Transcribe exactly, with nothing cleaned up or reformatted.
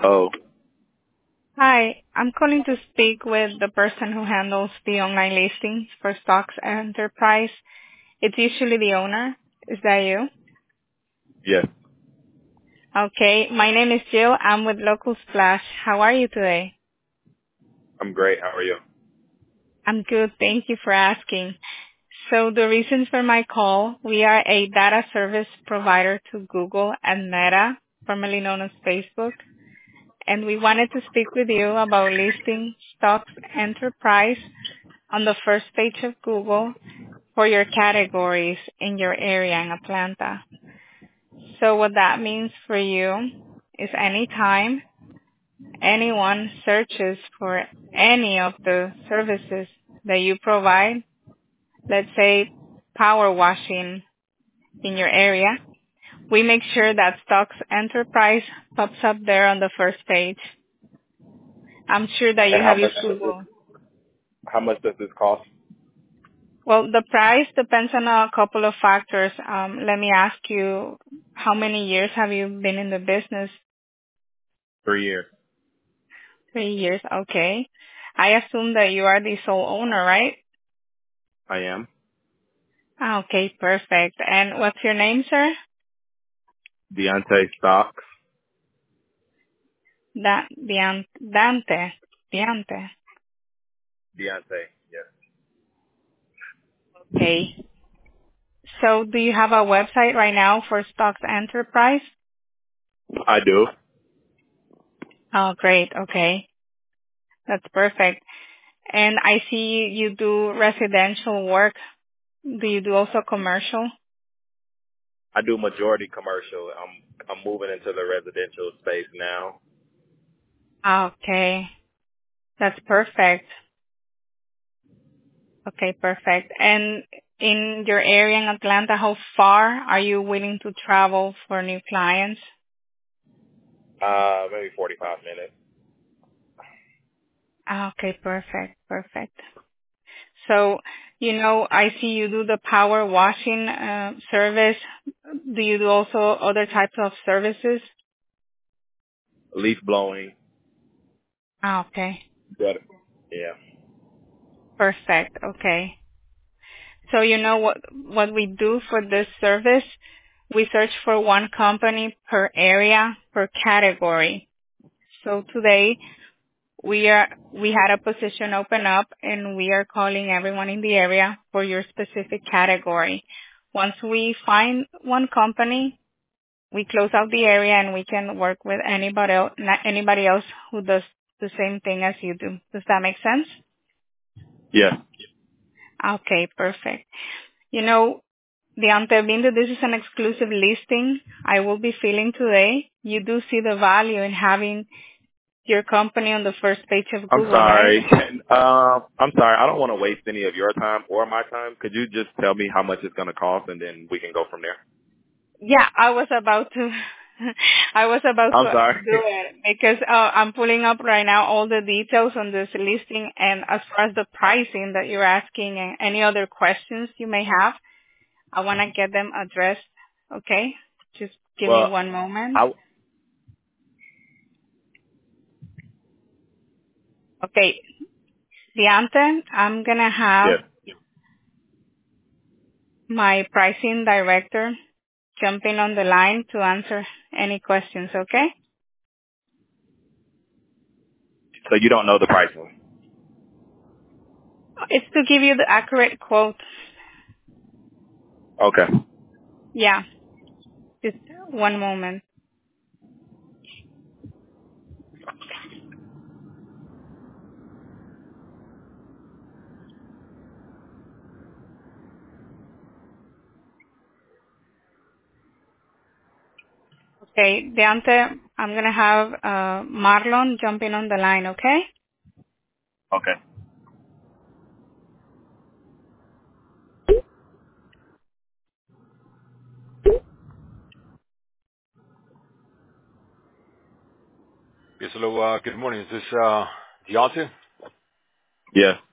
Oh, Hi, I'm calling to speak with the person who handles the online listings for Stocks Enterprise. It's usually the owner. Is that you? yes. Okay, my name is Jill. I'm with Local Splash. How are you today? I'm great. How are you? I'm good. Thank you for asking. So the reason for my call, we are a data service provider to Google and Meta, formerly known as Facebook, and we wanted to speak with you about listing Stocks Enterprise on the first page of Google for your categories in your area in Atlanta. So what that means for you is anytime anyone searches for any of the services that you provide, let's say power washing in your area, we make sure that Stocks Enterprise pops up there on the first page. I'm sure that you And how have much used does this? Google. How much does this cost? Well, the price depends on a couple of factors. Um, let me ask you, how many years have you been in the business? Three years. Three years. Okay. I assume that you are the sole owner, right? I am Ah, okay, perfect. And what's your name, sir? Deontay Stocks. Da- Dian- Dante. Diante. Deontay. Yes. Okay. So do you have a website right now for Stocks Enterprise? I do. Oh, great. Okay. That's perfect. And I see you do residential work. Do you do also commercial? I do majority commercial. I'm I'm moving into the residential space now. Okay. That's perfect. Okay, perfect. And in your area in Atlanta, how far are you willing to travel for new clients? Uh, maybe forty-five minutes. Okay, perfect. Perfect. So, you know, I see you do the power washing uh, service. Do you do also other types of services? Leaf blowing. Ah, okay. But yeah. Perfect. Okay. So you know what what we do for this service? We search for one company per area, per category. So today we are we had a position open up and we are calling everyone in the area for your specific category. Once we find one company, we close out the area and we can work with anybody else, anybody else who does the same thing as you do. Does that make sense? Yes. Okay, perfect. You know, Deante, being that this is an exclusive listing, I will be feeling today, you do see the value in having your company on the first page of I'm Google, right? sorry. Can, um, I'm sorry. I don't want to waste any of your time or my time. Could you just tell me how much it's going to cost, and then we can go from there? Yeah, I was about to, I was about to I'm sorry. do it because uh, I'm pulling up right now all the details on this listing, and as far as the pricing that you're asking and any other questions you may have, I want to get them addressed. Okay? Just give me Well, one moment. I Okay, Deante, I'm going to have yes. my pricing director jumping on the line to answer any questions, okay? So you don't know the pricing. It's to give you the accurate quote. Okay. Yeah, just one moment. Okay, Deante, I'm going to have uh, Marlon jumping on the line, okay? Okay. Yes, hello. Uh, good morning. Is this uh, Deontay? Yes.